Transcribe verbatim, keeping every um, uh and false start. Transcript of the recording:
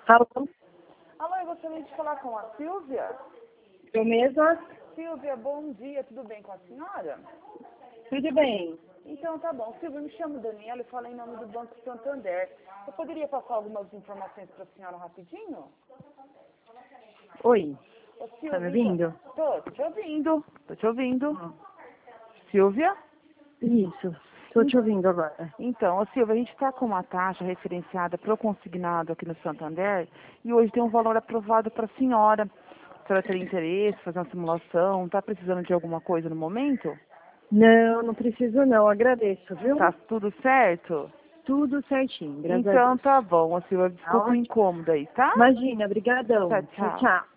Alô? Alô, eu gostaria de falar com a Silvia. Eu mesma? Silvia, bom dia, tudo bem com a senhora? Tudo bem. Então tá bom. Silvia, me chamo Daniela e falo em nome do Banco Santander. Eu poderia passar algumas informações para a senhora rapidinho? Oi, Ô, Silvia, tá me ouvindo? então- Tô, tô te ouvindo. Tô te ouvindo. Ah. Silvia? Isso, tô te ouvindo agora. Então, ô Silvia, a gente está com uma taxa referenciada para o consignado aqui no Santander e hoje tem um valor aprovado para a senhora. A senhora teria interesse, fazer uma simulação, está precisando de alguma coisa no momento? Não, não preciso não, agradeço, viu? Tá tudo certo? Tudo certinho, graças a Então Deus. tá bom, ô Silvia, Tá desculpa o ótimo. incômodo aí, tá? Imagina, brigadão. Tchau, Tchau, tchau. tchau.